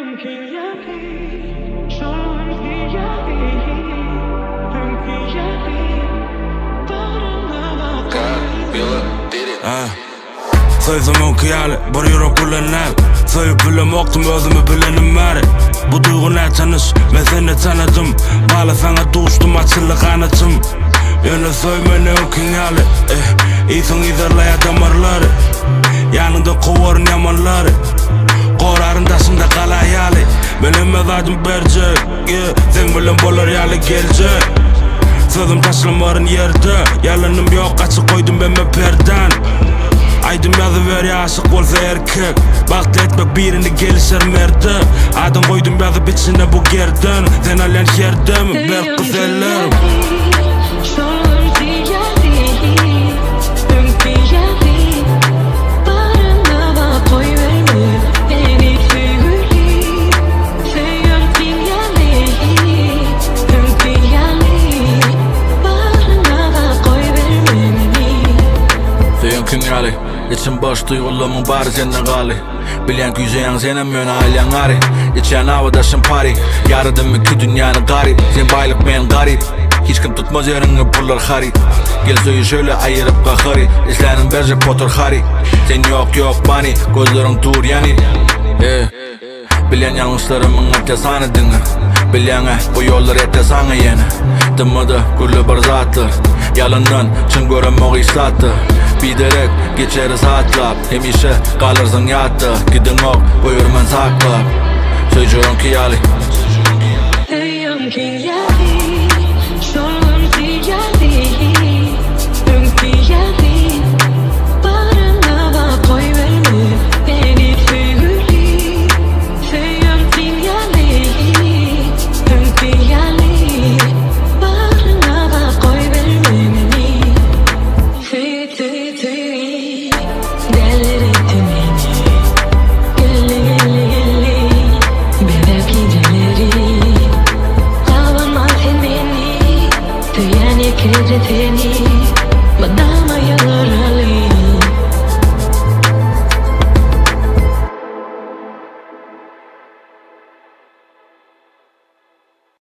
Sözümün kıyali, bir yürek kullanal. Söyüp bilemoktum özümü bilenim var. Bu duygu ne tanış, ben seni tanıdım. Bağlı sana dostum, açılı kanatım. Yine söymenin kıyali, İyisin izarlaya damarları. Yanında kovarın yamanları. Korarın taşında kala hayali. Benim mezadım bercek, sen bilen bolar yali gelecek. Sözüm taşlamarin yerde. Yalanım yok, açık koydum ben perden. Aydım yazıver ya aşık olsa erkek. Baktı etmek birini gelişir merde. Adım koydum yazıp içine bu gerden. Sen alen yerde mi? Berk güzellerim. Küngali, içim boş duygularımın bari senden gali. Bilen güzeyan senem yön ailen gari. İçen havadaşın pari. Yaradım iki dünyanı garip. Sen baylık ben garip. Hiç kim tutmaz yerini pullar hari. Gel suyu şöyle ayırıp kakari. İslenin berce potur hari. Sen yok bani, gözlerin dur yani. Bilen yanlışlarımın ertesani dinle. Bilen bu yollar ertesana yeni. Dımmıdı gülü bir zatlar. Yalandan çın göremek istattı. Biderek geçeriz atlap. Hemişe kalırsın yattı. Gidin ok buyurman saklap. Söylüyorum ki yali.